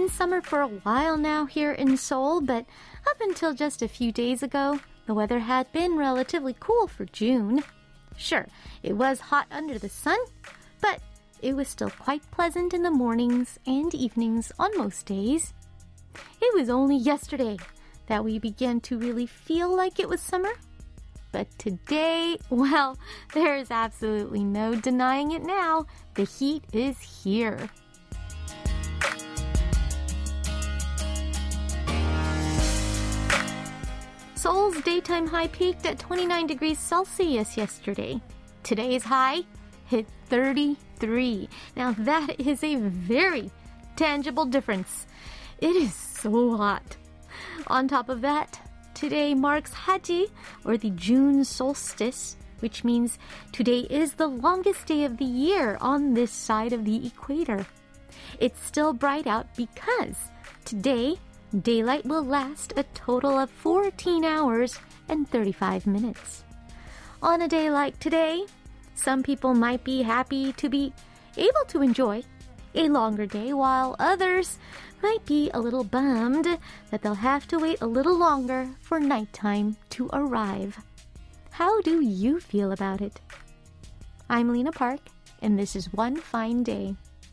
been summer for a while now here in Seoul, but up until just a few days ago, the weather had been relatively cool for June. Sure, it was hot under the sun, but it was still quite pleasant in the mornings and evenings on most days. It was only yesterday that we began to really feel like it was summer. But today, well, there is absolutely no denying it now. The heat is here. Seoul's daytime high peaked at 29 degrees Celsius yesterday. Today's high hit 33. Now that is a very tangible difference. It is so hot. On top of that, today marks Haji, or the June solstice, which means today is the longest day of the year on this side of the equator. It's still bright out because today, daylight will last a total of 14 hours and 35 minutes. On a day like today, some people might be happy to be able to enjoy a longer day, while others might be a little bummed that they'll have to wait a little longer for nighttime to arrive. How do you feel about it? I'm Lena Park, and this is One Fine Day.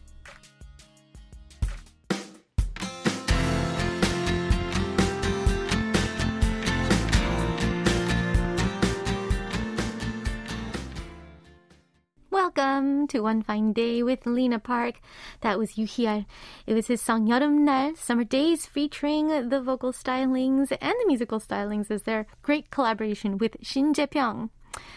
Welcome to One Fine Day with Lena Park. That was Yuhyal. It was his song 여름날, Summer Days, featuring the vocal stylings and the musical stylings as their great collaboration with Shin Jae-pyong.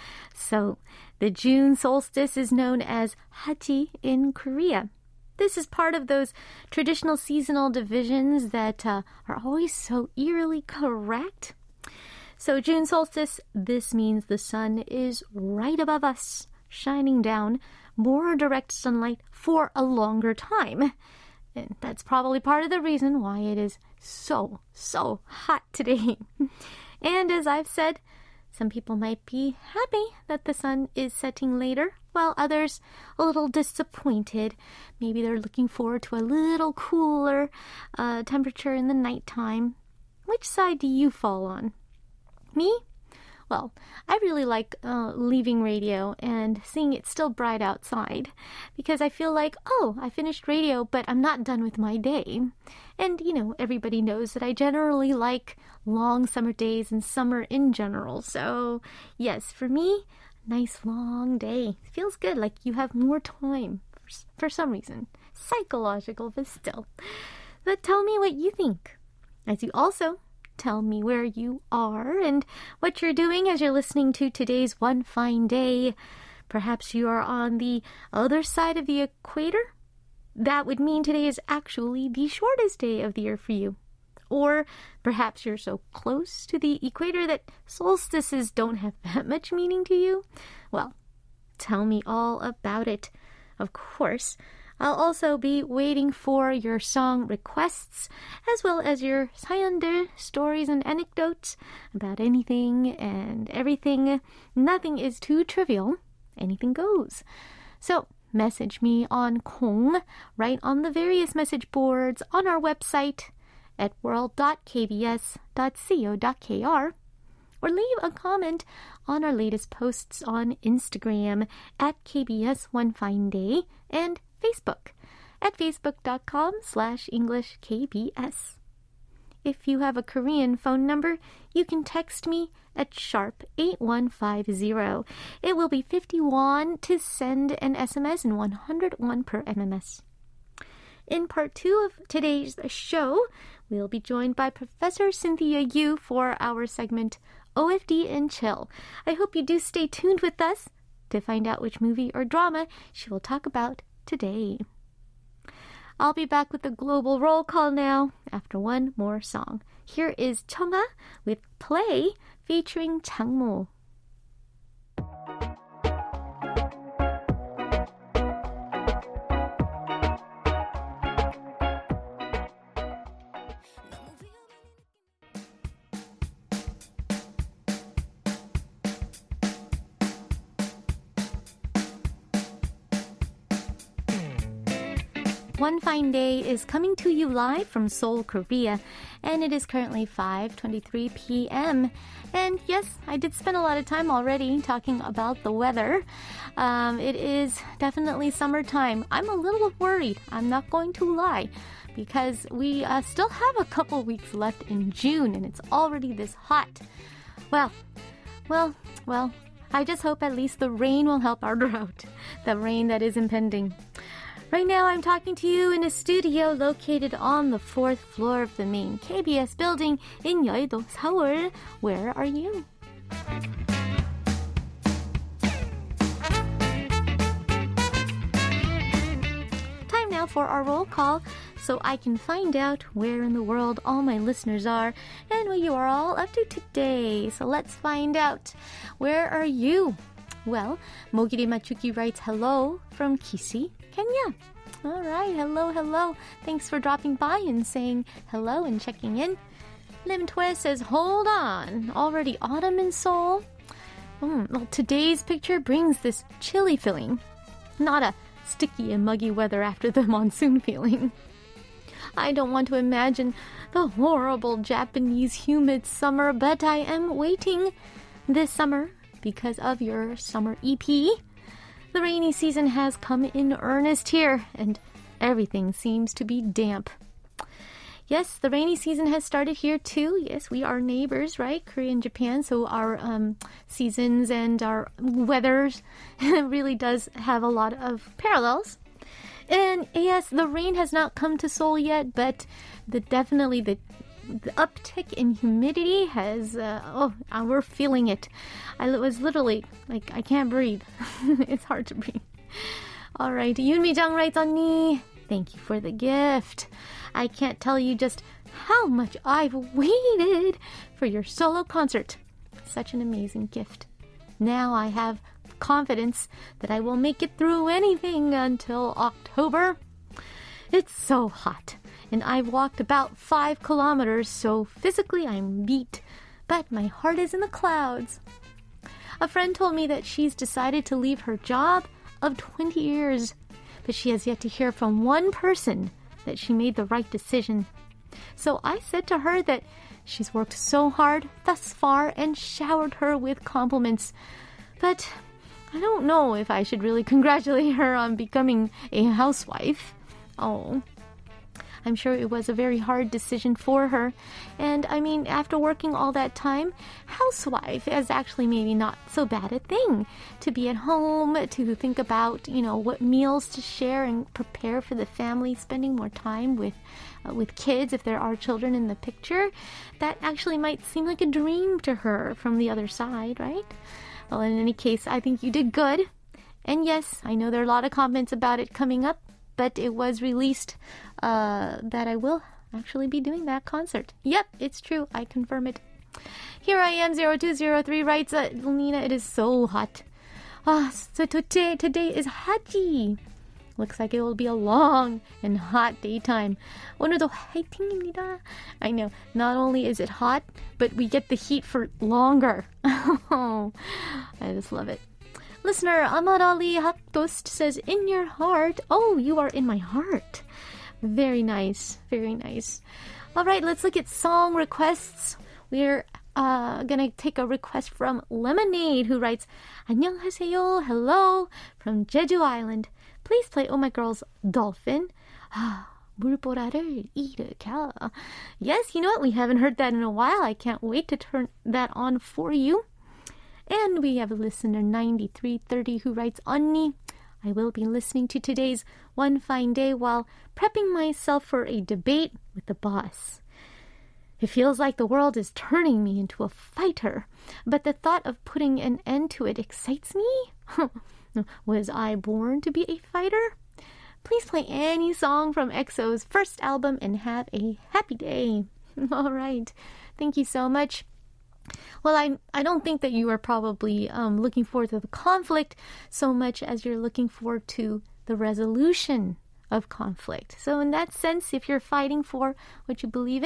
So, the June solstice is known as Haji in Korea. This is part of those traditional seasonal divisions that are always so eerily correct. So, June solstice, this means the sun is right above us, shining down more direct sunlight for a longer time. And that's probably part of the reason why it is so hot today. And as I've said, some people might be happy that the sun is setting later, while others a little disappointed. Maybe they're looking forward to a little cooler temperature in the nighttime. Which side do you fall on? Me? Well, I really like leaving radio and seeing it still bright outside because I feel like, oh, I finished radio, but I'm not done with my day. And, everybody knows that I generally like long summer days and summer in general. So, yes, for me, nice long day. It feels good, like you have more time for some reason. Psychological, but still. But tell me what you think. As you also tell me where you are and what you're doing as you're listening to today's One Fine Day. Perhaps you are on the other side of the equator. That would mean today is actually the shortest day of the year for you. Or perhaps you're so close to the equator that solstices don't have that much meaning to you. Well, tell me all about it. Of course, I'll also be waiting for your song requests, as well as your 사연들, stories and anecdotes about anything and everything. Nothing is too trivial. Anything goes. So, message me on Kong, right on the various message boards on our website at world.kbs.co.kr, or leave a comment on our latest posts on Instagram at KBS One Fine Day and Facebook at facebook.com/EnglishKBS. If you have a Korean phone number, you can text me at sharp 8150. It will be 51 to send an SMS and 101 per MMS. In part 2 of today's show, we'll be joined by Professor Cynthia Yu for our segment OFD and Chill. I hope you do stay tuned with us to find out which movie or drama she will talk about today. I'll be back with the global roll call now after one more song. Here is Cheonga with Play featuring Changmo. One Fine Day is coming to you live from Seoul, Korea, and it is currently 5:23 p.m. And yes, I did spend a lot of time already talking about the weather. It is definitely summertime. I'm a little worried, I'm not going to lie, because we still have a couple weeks left in June, and it's already this hot. Well, I just hope at least the rain will help our drought, the rain that is impending. Right now, I'm talking to you in a studio located on the 4th floor of the main KBS building in Yeouido, Seoul. Where are you? Time now for our roll call, so I can find out where in the world all my listeners are and what you are all up to today. So let's find out. Where are you? Well, Mogiri Machuki writes hello from Kisi, Kenya. All right, hello. Thanks for dropping by and saying hello and checking in. Lim Twe says, hold on, already autumn in Seoul? Well, today's picture brings this chilly feeling, not a sticky and muggy weather after the monsoon feeling. I don't want to imagine the horrible Japanese humid summer, but I am waiting this summer because of your summer EP. The rainy season has come in earnest here, and everything seems to be damp. Yes, the rainy season has started here too. Yes, we are neighbors, right? Korea and Japan, so our seasons and our weathers really does have a lot of parallels. And yes, the rain has not come to Seoul yet, but definitely the uptick in humidity has, we're feeling it. I was literally, like, I can't breathe. It's hard to breathe. All right, Yoonmi Jang writes, 언니, thank you for the gift. I can't tell you just how much I've waited for your solo concert. Such an amazing gift. Now I have confidence that I will make it through anything until October. It's so hot, and I've walked about 5 kilometers, so physically I'm beat, but my heart is in the clouds. A friend told me that she's decided to leave her job of 20 years, but she has yet to hear from one person that she made the right decision. So I said to her that she's worked so hard thus far and showered her with compliments, but I don't know if I should really congratulate her on becoming a housewife. Oh, I'm sure it was a very hard decision for her. And I mean, after working all that time, housewife is actually maybe not so bad a thing. To be at home, to think about, what meals to share and prepare for the family, spending more time with kids if there are children in the picture. That actually might seem like a dream to her from the other side, right? Well, in any case, I think you did good. And yes, I know there are a lot of comments about it coming up, but it was released that I will actually be doing that concert. Yep, it's true. I confirm it. Here I am, 0203 writes, Lena, it is so hot. So today is Haji. Looks like it will be a long and hot daytime. 오늘도 화이팅입니다. I know, not only is it hot, but we get the heat for longer. I just love it. Listener Ahmad Ali Hakdost says, in your heart. Oh, you are in my heart. Very nice. Very nice. All right, let's look at song requests. We're going to take a request from Lemonade, who writes, 안녕하세요, hello, from Jeju Island. Please play Oh My Girl's Dolphin. 물보라를 일으켜. Yes, you know what? We haven't heard that in a while. I can't wait to turn that on for you. And we have a listener, 9330, who writes, 언니, I will be listening to today's One Fine Day while prepping myself for a debate with the boss. It feels like the world is turning me into a fighter, but the thought of putting an end to it excites me. Was I born to be a fighter? Please play any song from EXO's first album and have a happy day. All right. Thank you so much. Well, I don't think that you are probably looking forward to the conflict so much as you're looking forward to the resolution of conflict. So in that sense, if you're fighting for what you believe in, then I don't think it's a bad thing to be born a fighter. Well, good luck.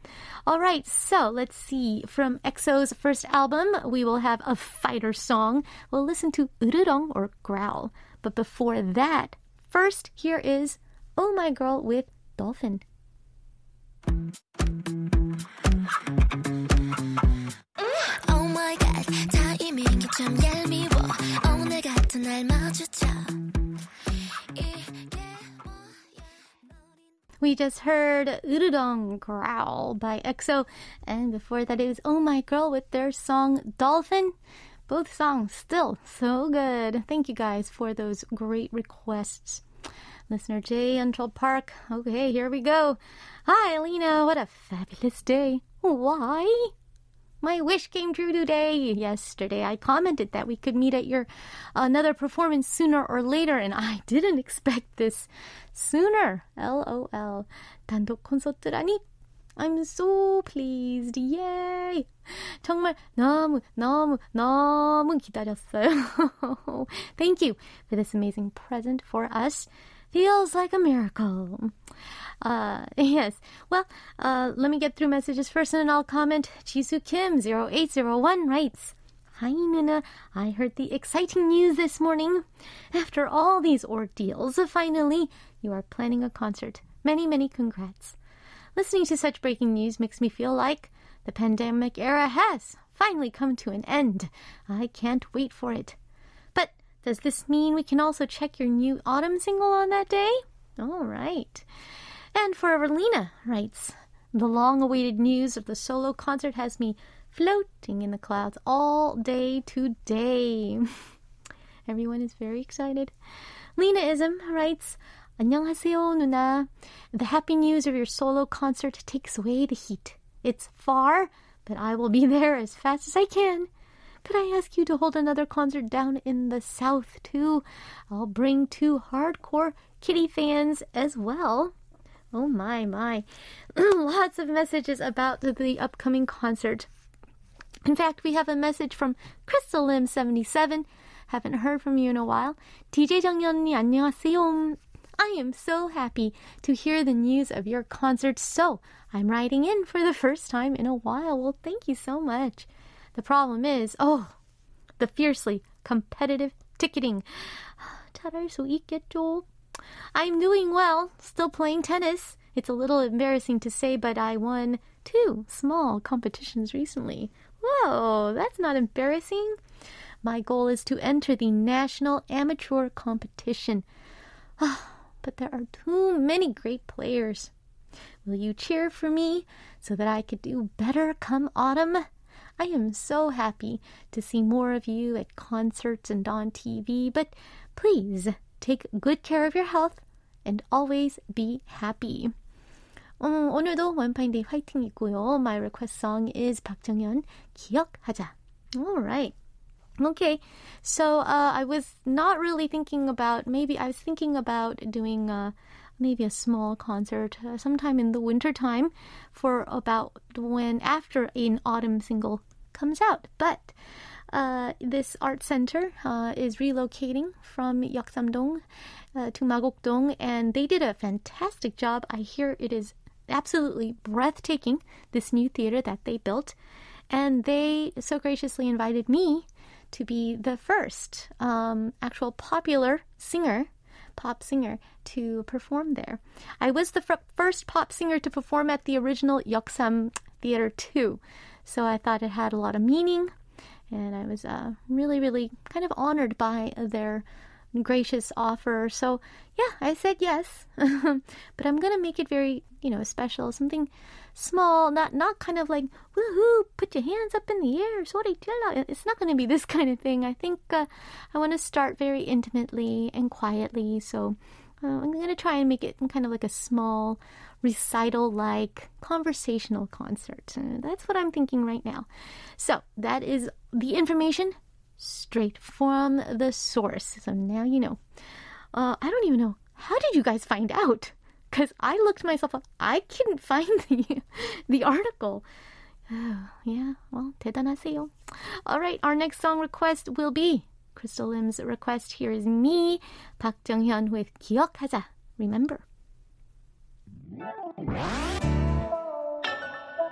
All right, so let's see. From EXO's first album, we will have a fighter song. We'll listen to 으르렁 or growl. But before that, first, here is Oh My Girl with Dolphin. Oh my God, 타이밍이 좀 얄미워. 오늘 같은 날 마주쳐. We just heard 으르렁 growl by EXO, and before that it was Oh My Girl with their song Dolphin. Both songs still so good. Thank you guys for those great requests. Listener J, Central Park. Okay, here we go. Hi, Alina. What a fabulous day. Why? My wish came true today. Yesterday, I commented that we could meet at your another performance sooner or later, and I didn't expect this sooner. LOL. 단독 콘서트라니? I'm so pleased. Yay! 정말 너무 기다렸어요. Thank you for this amazing present for us. Feels like a miracle. Yes. Well, let me get through messages first and then I'll comment. Jisoo Kim 0801 writes, Hi, Nuna. I heard the exciting news this morning. After all these ordeals, finally, you are planning a concert. Many, many congrats. Listening to such breaking news makes me feel like the pandemic era has finally come to an end. I can't wait for it. But does this mean we can also check your new autumn single on that day? All right. And for Evelina writes, the long-awaited news of the solo concert has me floating in the clouds all day today. Everyone is very excited. Lena-ism writes, 안녕하세요, 누나. The happy news of your solo concert takes away the heat. It's far, but I will be there as fast as I can. Could I ask you to hold another concert down in the south, too? I'll bring 2 hardcore Kitty fans as well. Oh, my. Lots of messages about the upcoming concert. In fact, we have a message from Crystal Lim 77. Haven't heard from you in a while. DJ 정연이 안녕하세요. I am so happy to hear the news of your concert. So I'm writing in for the first time in a while. Well, thank you so much. The problem is, the fiercely competitive ticketing. 잘할 수 있겠죠? I'm doing well, still playing tennis. It's a little embarrassing to say, but I won 2 small competitions recently. Whoa, that's not embarrassing. My goal is to enter the national amateur competition. But there are too many great players. Will you cheer for me so that I could do better come autumn? I am so happy to see more of you at concerts and on TV, but please take good care of your health and always be happy. 오늘도 원파인데이 화이팅이고요. My request song is 박정현, 기억하자. All right. Okay, so I was not really thinking about, I was thinking about doing maybe a small concert sometime in the winter time for about after an autumn single comes out. But this art center is relocating from Yeoksamdong to Magokdong, and they did a fantastic job. I hear it is absolutely breathtaking, this new theater that they built. And they so graciously invited me to be the first actual popular pop singer to perform there. I was the first pop singer to perform at the original Yeoksam Theater too. So I thought it had a lot of meaning, and I was really, really kind of honored by their gracious offer. So yeah, I said yes. But I'm going to make it very, special, something small, not kind of like, woohoo, put your hands up in the air, 소리 질러. It's not going to be this kind of thing. I think I want to start very intimately and quietly. So I'm going to try and make it kind of like a small recital-like conversational concert. That's what I'm thinking right now. So that is the information straight from the source. So now you know. I don't even know. How did you guys find out? Because I looked myself up. I couldn't find the article. Yeah, well, 대단하세요. All right, our next song request will be Crystal Lim's request. Here is me, Park Jung-hyun with 기억하자. Remember.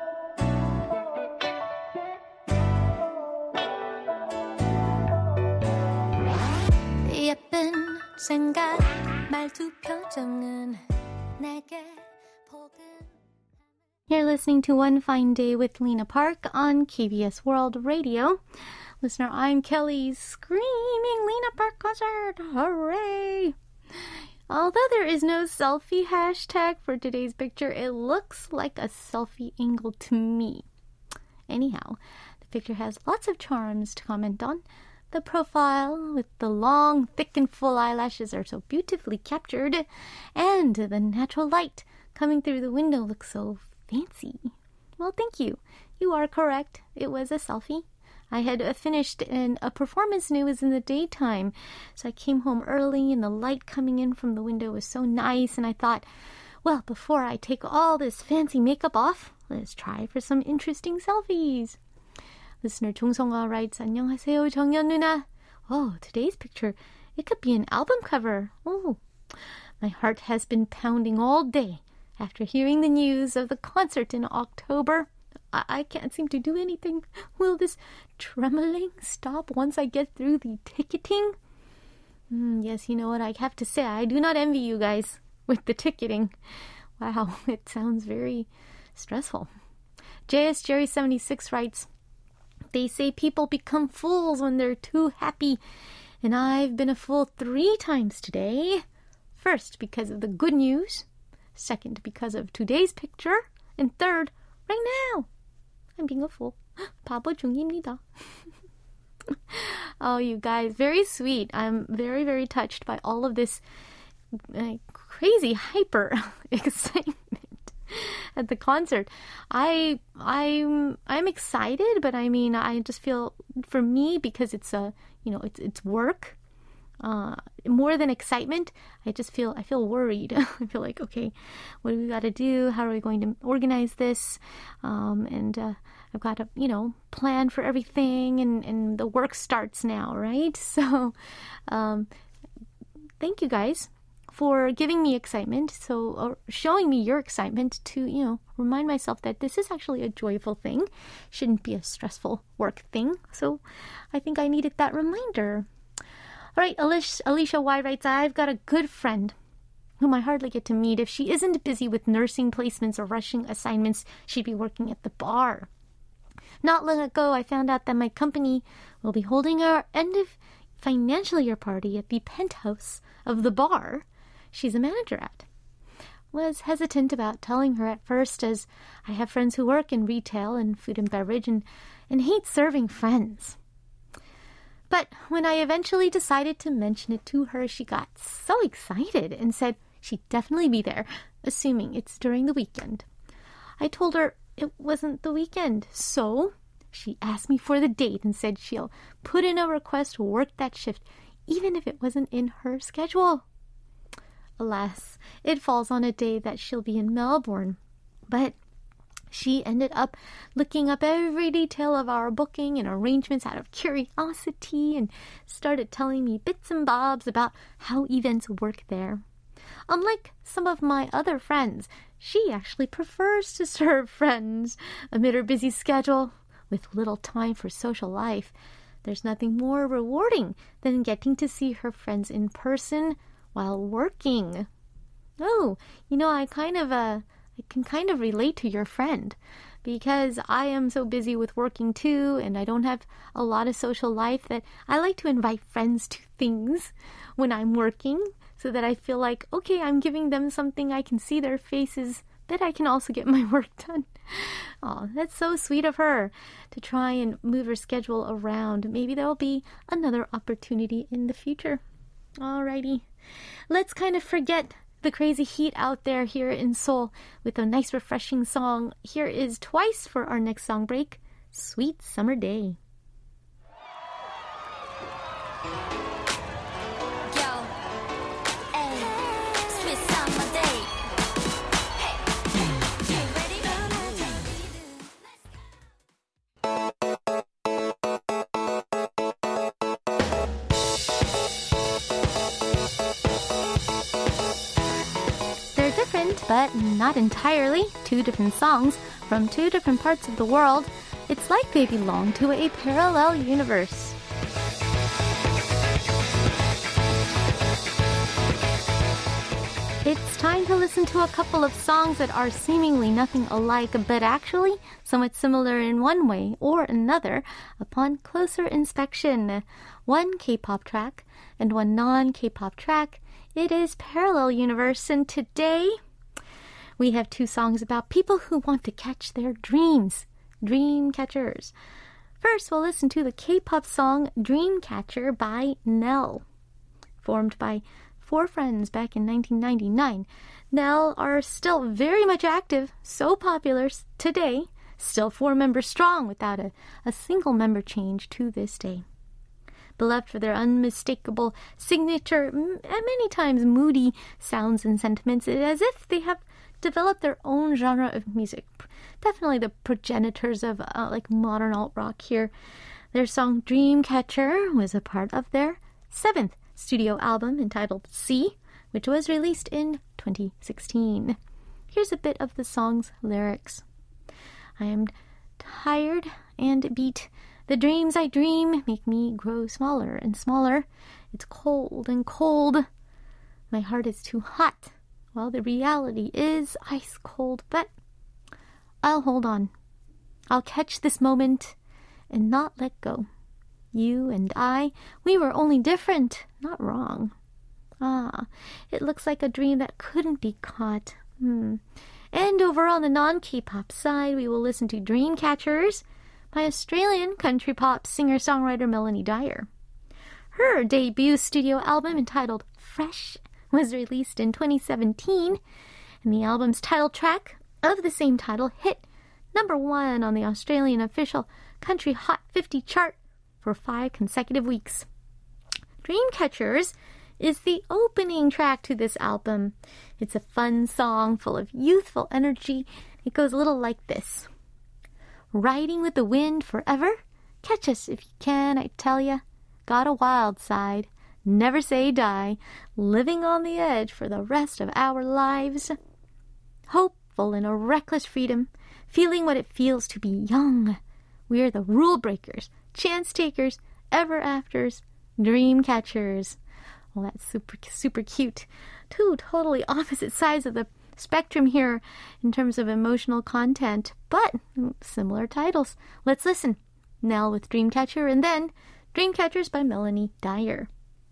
생각 말투 표정은 내게 복은 You're listening to One Fine Day with Lena Park on KBS World Radio. Listener, I'm Kelly screaming Lena Park concert. Hooray! Although there is no selfie hashtag for today's picture, it looks like a selfie angle to me. Anyhow, the picture has lots of charms to comment on. The profile with the long, thick and full eyelashes are so beautifully captured, and the natural light coming through the window looks so fancy. Well, thank you. You are correct. It was a selfie. I had finished a performance and it was in the daytime. So I came home early and the light coming in from the window was so nice. And I thought, well, before I take all this fancy makeup off, let's try for some interesting selfies. Listener 종성아 writes, 안녕하세요, 정연 누나. Oh, today's picture, it could be an album cover. Oh, my heart has been pounding all day after hearing the news of the concert in October. I can't seem to do anything. Will this trembling stop once I get through the ticketing? Yes, you know what I have to say. I do not envy you guys with the ticketing. Wow, it sounds very stressful. JS Jerry 76 writes, they say people become fools when they're too happy. And I've been a fool 3 times today. First, because of the good news. Second, because of today's picture. And third, right now. I'm being a fool. 바보 중입니다. Oh, you guys, very sweet. I'm very, very touched by all of this crazy hyper excitement at the concert. I'm excited, but I mean, I just feel for me because it's it's work. More than excitement, I feel worried. I feel like, okay, what do we got to do? How are we going to organize this? And I've got to, plan for everything, and the work starts now, right? So, thank you guys for giving me excitement, or showing me your excitement to, remind myself that this is actually a joyful thing. Shouldn't be a stressful work thing. So I think I needed that reminder. All right, Alicia Y writes, I've got a good friend whom I hardly get to meet. If she isn't busy with nursing placements or rushing assignments, she'd be working at the bar. Not long ago, I found out that my company will be holding our end of financial year party at the penthouse of the bar she's a manager at. Was hesitant about telling her at first, as I have friends who work in retail and food and beverage and hate serving friends. But when I eventually decided to mention it to her, she got so excited and said she'd definitely be there, assuming it's during the weekend. I told her it wasn't the weekend, so she asked me for the date and said she'll put in a request to work that shift, even if it wasn't in her schedule. Alas, it falls on a day that she'll be in Melbourne, but she ended up looking up every detail of our booking and arrangements out of curiosity and started telling me bits and bobs about how events work there. Unlike some of my other friends, she actually prefers to serve friends amid her busy schedule with little time for social life. There's nothing more rewarding than getting to see her friends in person while working. Oh, I can kind of relate to your friend because I am so busy with working too, and I don't have a lot of social life that I like to invite friends to things when I'm working so that I feel like, okay, I'm giving them something, I can see their faces, that I can also get my work done. Oh, that's so sweet of her to try and move her schedule around. Maybe there'll be another opportunity in the future. Alrighty, let's kind of forget the crazy heat out there here in Seoul with a nice refreshing song. Here is Twice for our next song break, Sweet Summer Day. But not entirely. 2 different songs from 2 different parts of the world. It's like they belong to a parallel universe. going to listen to a couple of songs that are seemingly nothing alike, but actually somewhat similar in one way or another upon closer inspection. One K-pop track and one non-K-pop track. It is Parallel Universe, and today we have two songs about people who want to catch their dreams. Dream catchers. First, we'll listen to the K-pop song Dreamcatcher by Nell. Formed by four friends back in 1999. Nell are still very much active, so popular today, still 4 members strong without a single member change to this day. Beloved for their unmistakable signature, and many times moody sounds and sentiments, as if they have developed their own genre of music. Definitely the progenitors of like modern alt-rock here. Their song Dreamcatcher was a part of their 7th studio album entitled See, which was released in 2016. Here's a bit of the song's lyrics. I am tired and beat. The dreams I dream make me grow smaller and smaller. It's cold and cold. My heart is too hot. Well, the reality is ice cold, but I'll hold on. I'll catch this moment and not let go. You and I, we were only different, not wrong. It looks like a dream that couldn't be caught. And over on the non-K-pop side, we will listen to Dreamcatchers by Australian country pop singer-songwriter Melanie Dyer. Her debut studio album entitled Fresh was released in 2017, and the album's title track of the same title hit #1 on the Australian official Country Hot 50 chart for 5 consecutive weeks. Dreamcatchers is the opening track to this album. It's a fun song full of youthful energy. It goes a little like this. Riding with the wind forever? Catch us if you can, I tell ya. Got a wild side. Never say die. Living on the edge for the rest of our lives. Hopeful in a reckless freedom. Feeling what it feels to be young. We're the rule breakers, chance takers, ever afters, dream catchers. Well, that's super cute. 2 totally opposite sides of the spectrum here in terms of emotional content, but similar titles. Let's listen. Nell with Dreamcatcher, and then Dreamcatchers by Melanie Dyer.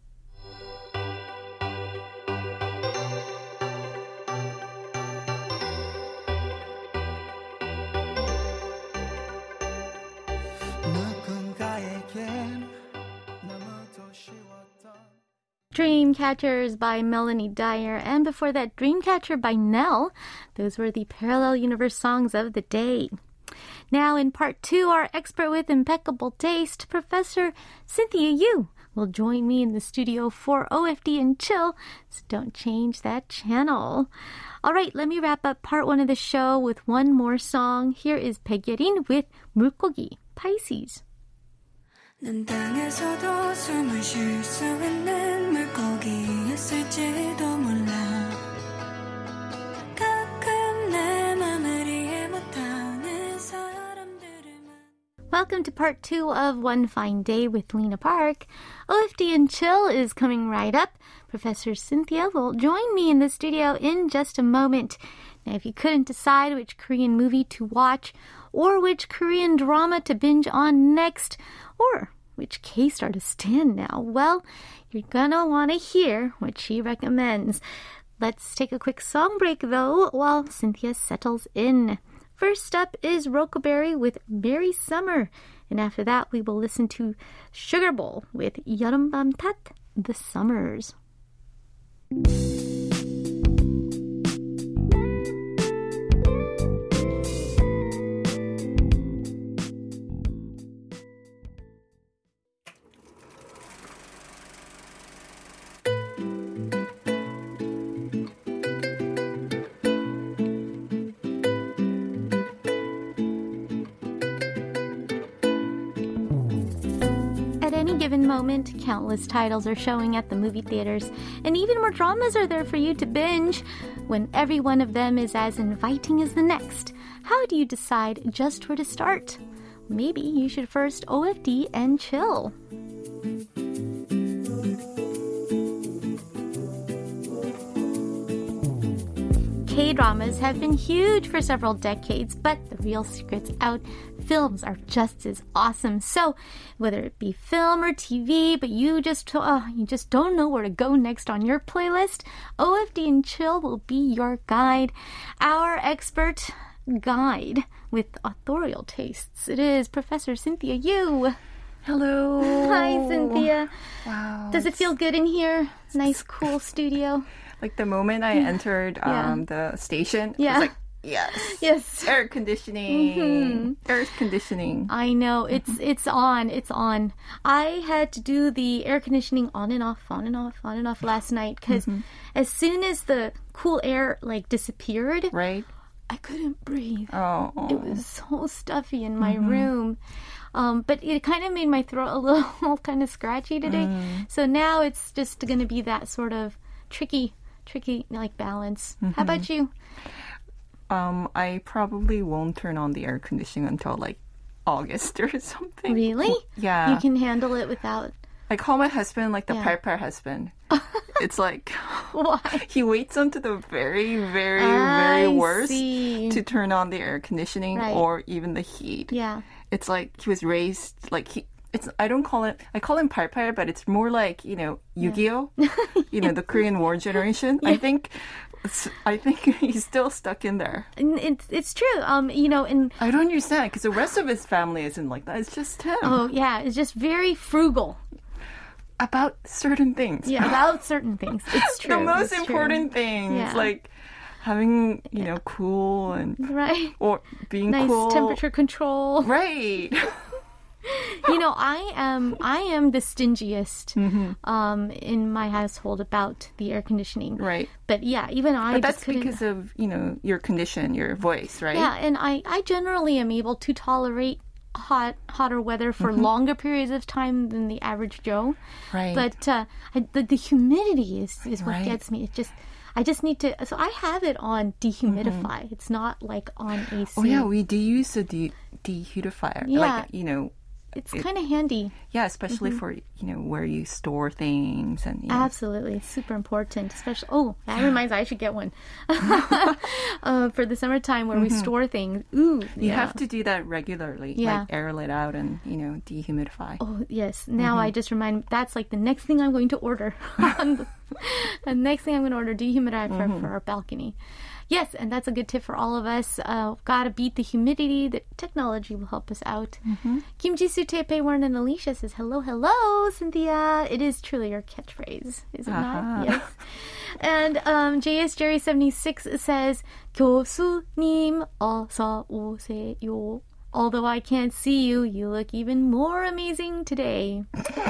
Dreamcatchers by Melanie Dyer, and before that, Dreamcatcher by Nell. Those were the Parallel Universe songs of the day. Now, in part 2, our expert with impeccable taste, Professor Cynthia Yu, will join me in the studio for OFD and Chill, so don't change that channel. All right, let me wrap up part 1 of the show with one more song. Here is 백예린 with 물고기, Pisces. 난 땅에서도 숨을 쉴 수 있는 물고기였을지도 몰라 가끔 내 맘을 이해 못하는 사람들을 Welcome to part 2 of One Fine Day with Lena Park. OFD and Chill is coming right up. Professor Cynthia will join me in the studio in just a moment. Now, if you couldn't decide which Korean movie to watch or which Korean drama to binge on next, or which K-star to stand now, well, you're gonna want to hear what she recommends. Let's take a quick song break, though, while Cynthia settles in. First up is Rockaberry with Merry Summer, and after that we will listen to Sugar Bowl with 여름밤 탓, The Summers. Given moment, countless titles are showing at the movie theaters, and even more dramas are there for you to binge. When every one of them is as inviting as the next, how do you decide just where to start? Maybe you should first OFD and chill. K-dramas have been huge for several decades, but the real secret's out. Films are just as awesome. So, whether it be film or TV, but you just don't know where to go next on your playlist, OFD and Chill will be your guide. Our expert guide with authorial tastes. It is Professor Cynthia Yu. Hello. Hi, Cynthia. Wow. Does it feel good in here? Nice, cool studio. Like the moment I entered the station, I was like, yes. Air conditioning. Air conditioning. I know. It's on. I had to do the air conditioning on and off last night because as soon as the cool air disappeared, right? I couldn't breathe. Oh. It was so stuffy in my room. But it kind of made my throat a little kind of scratchy today. So now it's just going to be that sort of tricky balance. How about you? I probably won't turn on the air conditioning until August or something. Really? Yeah. You can handle it without... I call my husband the 팔팔 husband. It's like why? He waits until the very, very, very worst see. to turn on the air conditioning or even the heat. Yeah. It's like he was raised I call him 팔팔, but it's more like, Yu-Gi-Oh! The Korean War generation. Yeah. I think he's still stuck in there. It's true. And I don't understand because the rest of his family isn't like that. It's just him. Oh yeah, it's just very frugal. About certain things. Yeah, about certain things. It's true. The most important things, like having, cool and... Right. Or being nice cool. Nice temperature control. Right. I am the stingiest in my household about the air conditioning. Right. But yeah, even I But that's because of, your condition, your voice, right? Yeah, and I generally am able to tolerate hotter weather for longer periods of time than the average Joe. Right. But the humidity is what gets me. I just need to. So I have it on dehumidify. It's not on AC. Oh yeah, we do use a dehumidifier. Yeah. It's kind of handy. Yeah, especially for, where you store things. And Absolutely. It's super important. Especially, that reminds me, I should get one. For the summertime where we store things. Ooh. You have to do that regularly. Yeah. Air it out and, dehumidify. Oh, yes. Now I just remind, that's the next thing I'm going to order. The next thing I'm going to order, dehumidifier for our balcony. Yes, and that's a good tip for all of us. Gotta beat the humidity. The technology will help us out. Kim Jisoo, Taipei Warren, and Alicia says, hello, Cynthia. It is truly your catchphrase, is it not? Yes. And JS Jerry 76 says, 교수님 어서 오세요. Although I can't see you, you look even more amazing today.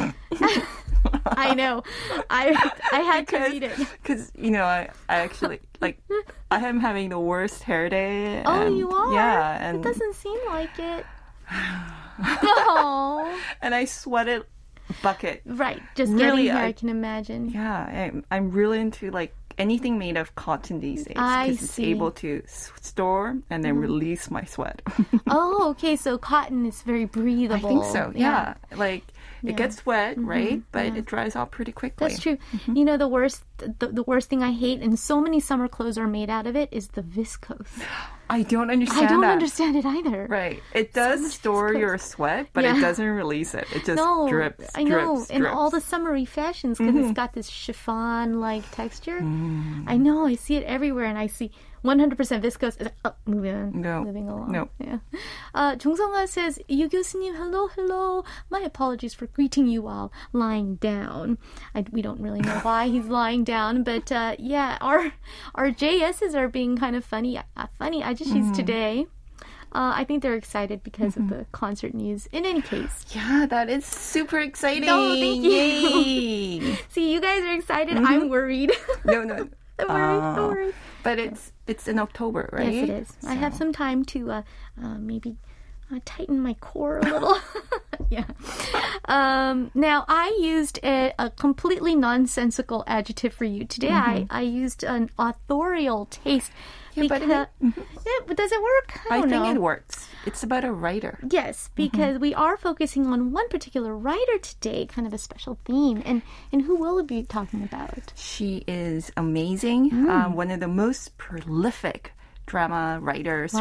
I know. I had to read it. Because, I actually, I am having the worst hair day. Oh, you are? Yeah. And it doesn't seem like it. No. And I sweated bucket. Right. Just really, getting here, I can imagine. Yeah. I'm really into, anything made of cotton these days. Because it's able to store and then release my sweat. Oh, okay. So cotton is very breathable. I think so. Yeah. It gets wet, right? But it dries out pretty quickly. That's true. The worst thing I hate, and so many summer clothes are made out of it, is the viscose. I don't understand I don't understand it either. Right. It does store your sweat, but it doesn't release it. It just drips. I know. Drips. And all the summery fashions, because it's got this chiffon-like texture. I know. I see it everywhere, and I see 100% viscose. Moving along. No. Yeah. 종성아 says, 유 교수님, hello. My apologies for greeting you while lying down. We don't really know why he's lying down, but our JSs are being kind of funny. I just used today. I think they're excited because of the concert news. In any case. Yeah, that is super exciting. No, thank you. Yay. See, you guys are excited. I'm worried. No. I'm worried. But it's in October, right? Yes, it is. So. I have some time to maybe tighten my core a little. Yeah. Now, I used a completely nonsensical adjective for you. Today, I used an authorial taste. Yeah, but does it work? I don't know. think it works. It's about a writer. Yes, because we are focusing on one particular writer today, kind of a special theme. And who will we be talking about? She is amazing. One of the most prolific drama writers,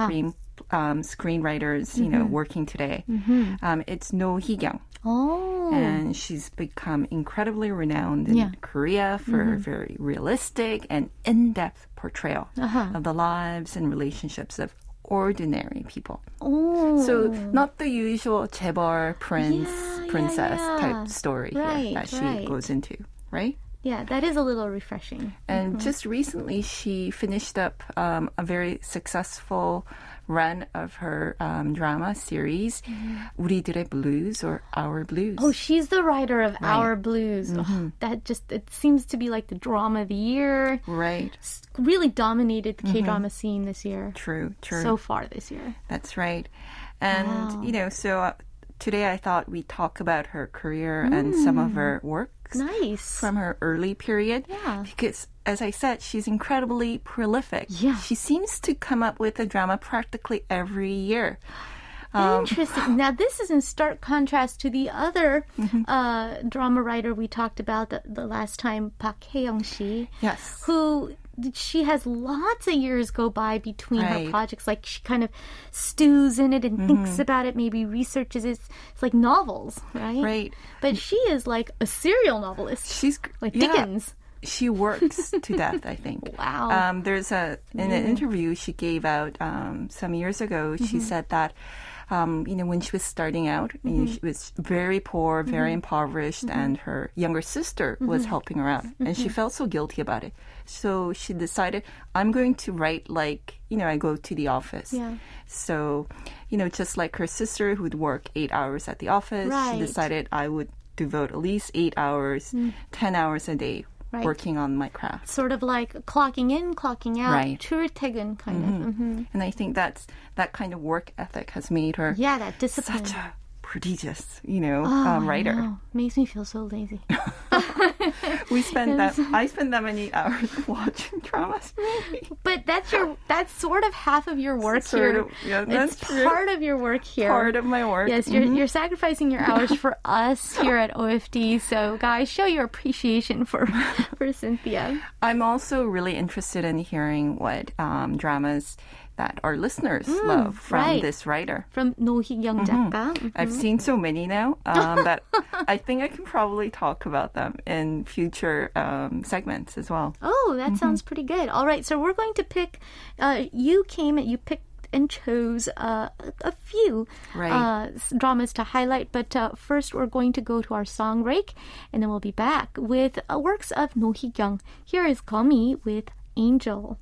screenwriters, working today. It's No Hee-kyung. Oh. And she's become incredibly renowned in Korea for a very realistic and in-depth portrayal of the lives and relationships of ordinary people. Oh. So not the usual 재벌 princess type story here that she goes into, right? Yeah, that is a little refreshing. And just recently, she finished up a very successful run of her drama series, 우리들의 Blues or Our Blues. Oh, she's the writer of Our Blues. Oh, it seems to be like the drama of the year. Right. It's really dominated the K-drama scene this year. True. So far this year. That's right. And, so today I thought we'd talk about her career and some of her works. Nice. From her early period. Yeah. Because, as I said, she's incredibly prolific. Yeah. She seems to come up with a drama practically every year. Interesting. Now, this is in stark contrast to the other drama writer we talked about the last time, Park Hae-young-shi. Yes. Who... She has lots of years go by between her projects. Like, she kind of stews in it and thinks about it, maybe researches it. It's like novels, right? Right. But she is like a serial novelist. She's like Dickens. She works to death, I think. Wow. There's in an interview she gave out some years ago, she said that when she was starting out, she was very poor, very impoverished, and her younger sister was helping her out. And she felt so guilty about it. So she decided, I'm going to write like, I go to the office. Yeah. So, just like her sister who would work 8 hours at the office, she decided I would devote at least 8 hours, 10 hours a day working on my craft. Sort of like clocking in, clocking out, 출퇴근 kind of. And I think that kind of work ethic has made her that discipline. Such a prodigious, writer. No. Makes me feel so lazy. I spend that many hours watching dramas. But that's sort of half of your work here. That's it's part of your work here. Part of my work. Yes, you're sacrificing your hours for us here at OFD. So guys, show your appreciation for Cynthia. I'm also really interested in hearing what dramas that our listeners love from this writer. From No Hee-kyung 작가. I've seen so many now that I think I can probably talk about them in future segments as well. Oh, that sounds pretty good. All right, so we're going to pick, you picked and chose a few dramas to highlight. But first, we're going to go to our song break, and then we'll be back with works of No Hee-kyung. Here is Gummy with Angel.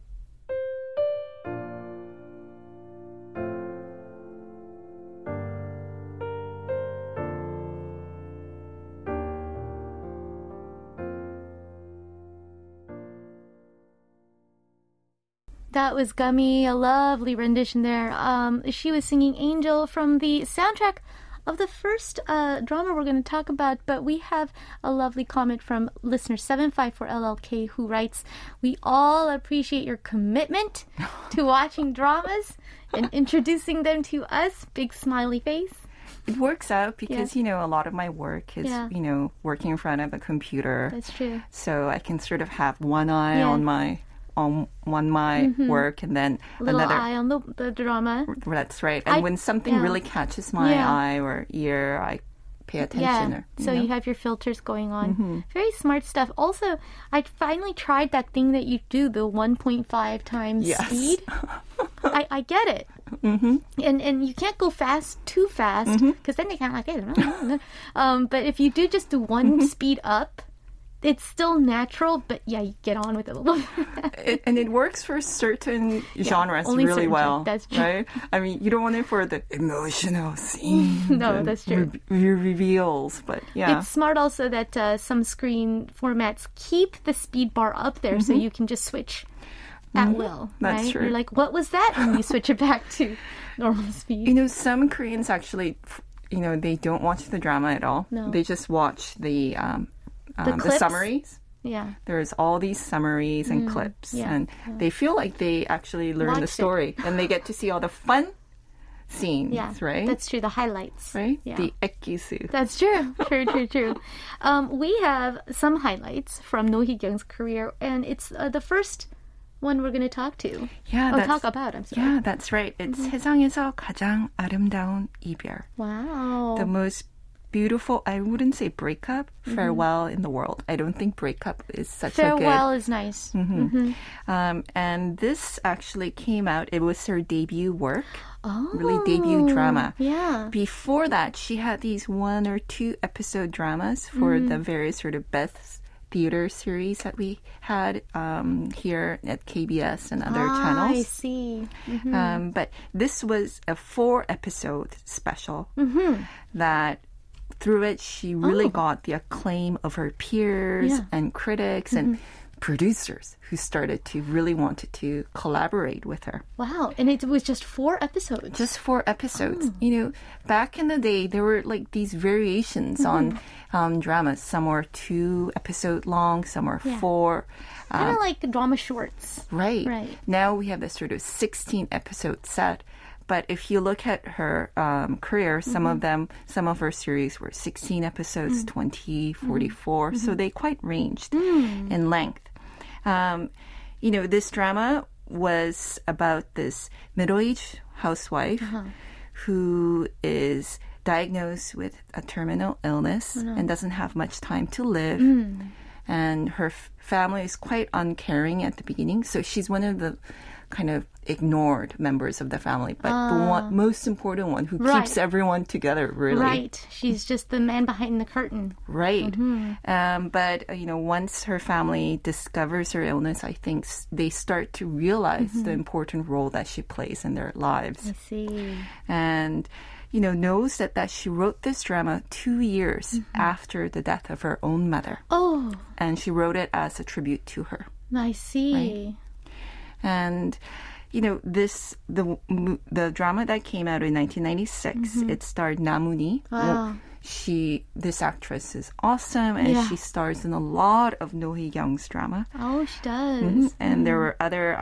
That was Gummy, a lovely rendition there. She was singing Angel from the soundtrack of the first drama we're going to talk about, but we have a lovely comment from listener 754LLK who writes, "We all appreciate your commitment to watching dramas and introducing them to us." Big smiley face. It works out because, a lot of my work is, working in front of a computer. That's true. So I can sort of have one eye on my work and then another eye on the drama. That's right. And when something really catches my eye or ear, I pay attention. So you have your filters going on. Very smart stuff. Also, I finally tried that thing that you do, the 1.5 times speed. I get it. And you can't go too fast because then they kind of like it. But if you do just do one speed up, it's still natural, but you get on with it a little bit. And it works for certain genres really well. That's true. Right? I mean, you don't want it for the emotional scenes. No, that's true. Reveals, but It's smart also that some screen formats keep the speed bar up there so you can just switch at will. That's right? true. You're like, what was that? And you switch it back to normal speed. Some Koreans actually they don't watch the drama at all. No. They just watch the clips? summaries. Yeah. There's all these summaries and clips, yeah, and they feel like they actually learn the Watched it. story, and they get to see all the fun scenes, Yeah. right? That's true. The highlights. right. Yeah. The ekisu. That's true. True. We have some highlights from No Hee-kyung's career, and it's the first one we're going to talk to. Yeah, talk about. I'm sorry. Yeah, that's right. It's 세상에서 가장 아름다운 이별. Wow. The most beautiful, I wouldn't say breakup, farewell in the world. I don't think breakup is such a good... Farewell is nice. And this actually came out, it was her debut work, Oh. really debut drama. Yeah. Before that, she had these 1 or 2 episode dramas for the various sort of best theater series that we had here at KBS and other channels. I see. But this was a 4-episode special that through it she really got the acclaim of her peers Yeah. and critics and producers who started to really wanted to collaborate with her. Wow. And it was just 4 episodes. Just 4 episodes. Back in the day, there were like these variations on dramas. Some were 2 episode long, some were 4. Kind of like drama shorts. Right. Right. Now we have this sort of 16 episode set. But if you look at her career, some of her series were 16 episodes, 20, 44. So they quite ranged in length. This drama was about this middle-aged housewife who is diagnosed with a terminal illness and doesn't have much time to live. And her family is quite uncaring at the beginning. So she's one of the kind of ignored members of the family, but the most important one who keeps everyone together, really. Right. She's just the man behind the curtain. Right. But, once her family discovers her illness, I think they start to realize the important role that she plays in their lives. I see. And, knows that she wrote this drama 2 years after the death of her own mother. Oh, And she wrote it as a tribute to her. I see. And, the drama that came out in 1996, it starred Namuni. Wow. This actress is awesome, and she stars in a lot of No Hee-kyung's drama. Oh, she does. And there were other,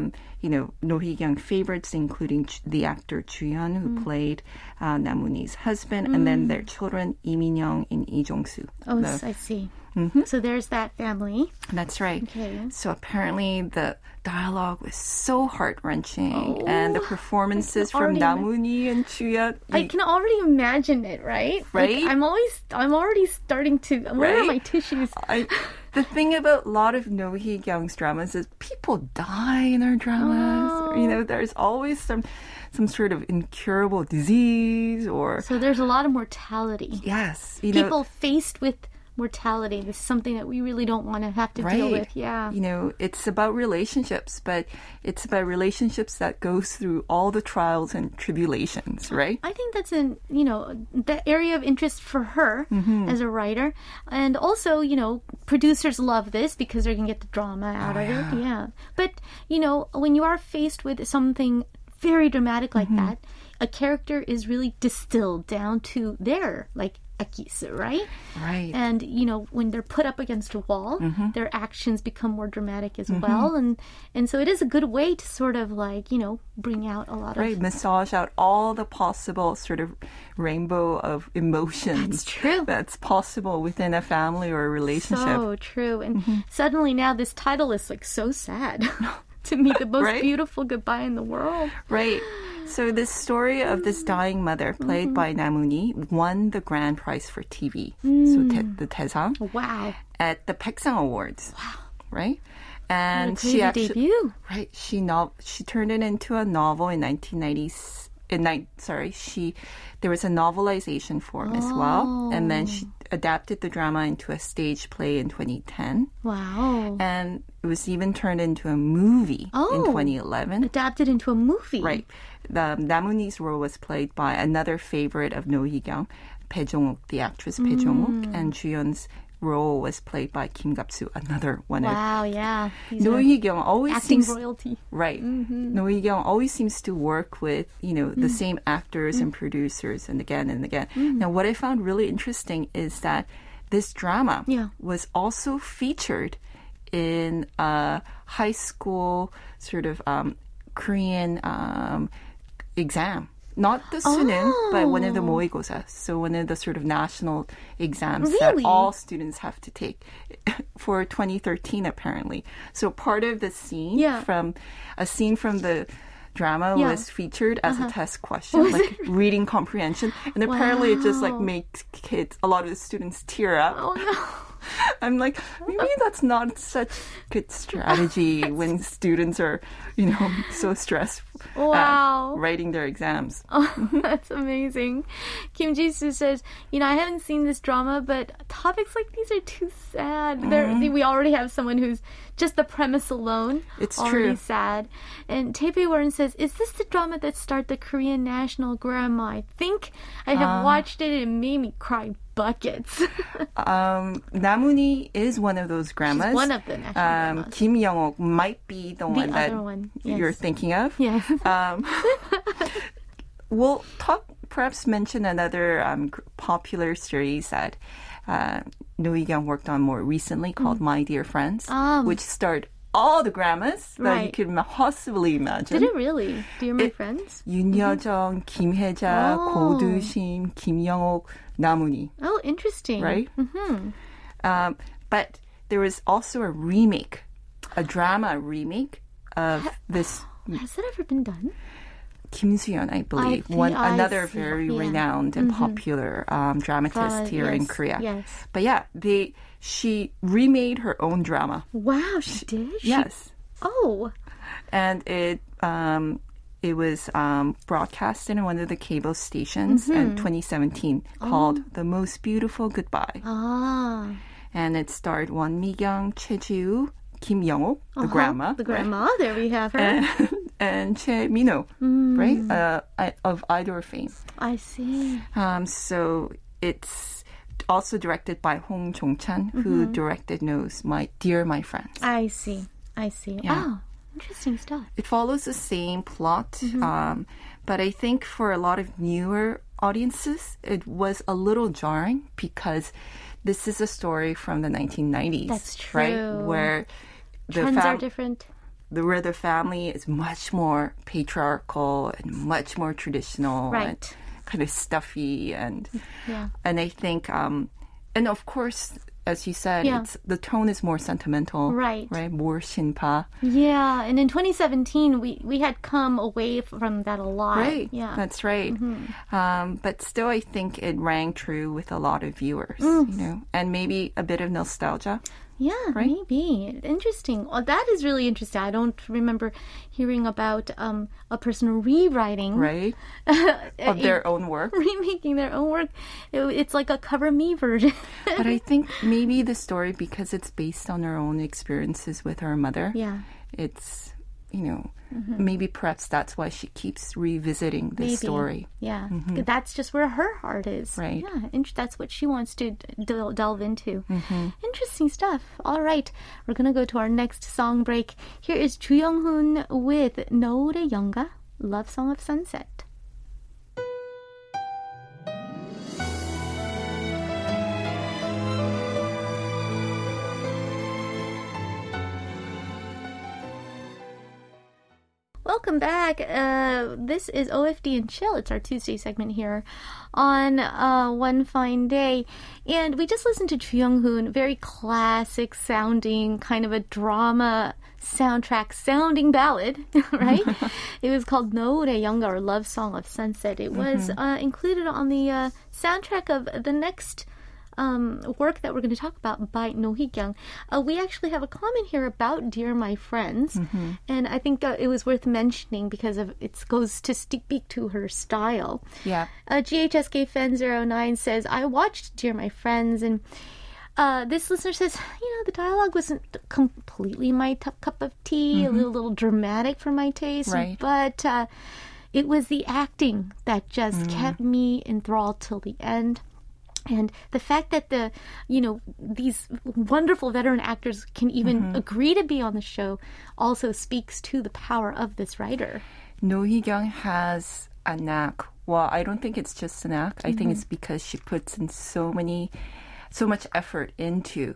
No Hee-kyung favorites, including the actor Ju Hyun, who played Namuni's husband, and then their children, Lee Min-young and Lee Jong-soo. Oh, I see. So there's that family. That's right. Okay. So apparently the dialogue was so heart-wrenching, and the performances from Namuni and Ju-hyun. I can already imagine it, right? Right? Like, I'm already starting to. Where are Right? my tissues? The thing about a lot of No Hee-kyung's dramas is people die in our dramas. There's always some sort of incurable disease or... So there's a lot of mortality. Yes. People faced with mortality. This is something that we really don't want to have to deal with. Yeah. It's about relationships, but it's about relationships that goes through all the trials and tribulations, right? I think that's the area of interest for her as a writer. And also, producers love this because they're going to get the drama out of it. Yeah. But, when you are faced with something very dramatic like that, a character is really distilled down to their, akisu, right? Right. And, when they're put up against a wall, their actions become more dramatic as well. And so it is a good way to sort of bring out a lot of... Massage out all the possible sort of rainbow of emotions. That's true. That's possible within a family or a relationship. So true. And suddenly now this title is so sad. To me, the most beautiful goodbye in the world. Right. So this story of this dying mother, played by Namuni, won the grand prize for TV. So the Taesang. Wow. At the Baeksang Awards. Wow. Right? And What a crazy debut. Right. She turned it into a novel in 1990. There was a novelization form as well. And then she adapted the drama into a stage play in 2010. Wow. And it was even turned into a movie in 2011. Adapted into a movie. Right. Namuni's role was played by another favorite of No Hee-kyung, Bae Jong-wook, the actress Bae Jong-wook, and Ju-hyun's role was played by Kim Gap-soo, another one Wow, yeah. These of are Noh Hee-kyung always acting seems royalty. right. Noh Hee-kyung always seems to work with the same actors and producers and again. Now, what I found really interesting is that this drama was also featured in a high school sort of Korean exam. Not the sunim, but one of the 모의고사. So one of the sort of national exams that all students have to take for 2013, apparently. So part of the scene from the drama was featured as a test question, like reading comprehension. And apparently it just like makes a lot of the students tear up. Oh, no. I'm like, maybe that's not such good strategy when students are, so stressed writing their exams. Oh, that's amazing. Kim Ji-soo says, I haven't seen this drama, but topics like these are too sad. We already have someone who's just the premise alone. It's already true. sad. And Taipei Warren says, is this the drama that starred the Korean national grandma? I think I have watched it and it made me cry buckets. Namuni is one of those grandmas. She's one of the national grandmas. Kim Young-ok might be the one that you're thinking of. Yes. We'll perhaps mention another popular series that Noh Hee-kyung worked on more recently called My Dear Friends, which starred all the grandmas that you could possibly imagine. Did it really? Dear My Friends? Yoon Hyo-jung, Kim Hae-ja, Go Do-shin, Kim Young-ok, Namuni. Oh, interesting. Right? Mm-hmm. But there was also a drama remake of this. Has that ever been done? Kim Soo-yeon, I believe, another very renowned and popular dramatist here in Korea. Yes. But she remade her own drama. Wow, she did? Yes. Oh. And it was broadcasted in one of the cable stations in 2017 called The Most Beautiful Goodbye. And it starred Won Mi-kyung, Choi Ji-woo, Kim Young-ok, the grandma. The grandma, there we have her. And Choi Min-ho, right? Of Idol fame. I see. So it's also directed by Hong Jong-chan, who directed My Dear My Friends. I see. Yeah. Oh, interesting stuff. It follows the same plot, but I think for a lot of newer audiences, it was a little jarring because this is a story from the 1990s. That's true. Right? Where trends are different. Where the family is much more patriarchal and much more traditional and kind of stuffy. And I think, and of course, as you said, the tone is more sentimental. Right? More shinpa. Yeah, and in 2017, we had come away from that a lot. Right, yeah. That's right. But still, I think it rang true with a lot of viewers, and maybe a bit of nostalgia. Yeah, maybe. Interesting. Well, that is really interesting. I don't remember hearing about a person rewriting of their own work. Remaking their own work. It's like a Cover Me version. But I think maybe the story, because it's based on her own experiences with her mother, it's, maybe perhaps that's why she keeps revisiting this story. Yeah, that's just where her heart is. Right. Yeah, that's what she wants to delve into. Interesting stuff. All right, we're going to go to our next song break. Here is Ju Young-hoon with 노을의 영가, Love Song of Sunset. Welcome back. This is OFD and Chill. It's our Tuesday segment here on One Fine Day. And we just listened to Ju Young-hoon, very classic sounding, kind of a drama soundtrack sounding ballad, right? It was called 노을의 영가, or Love Song of Sunset. It was included on the soundtrack of the next work that we're going to talk about by Noh Hee-kyung. We actually have a comment here about Dear My Friends, and I think it was worth mentioning because it goes to speak to her style. Yeah. GHSK Fan 09 says, I watched Dear My Friends, and this listener says, the dialogue wasn't completely my cup of tea, a little dramatic for my taste, but it was the acting that just kept me enthralled till the end. And the fact that these wonderful veteran actors can even agree to be on the show also speaks to the power of this writer. No Hee-kyung has a knack. Well, I don't think it's just a knack. I think it's because she puts in so much effort into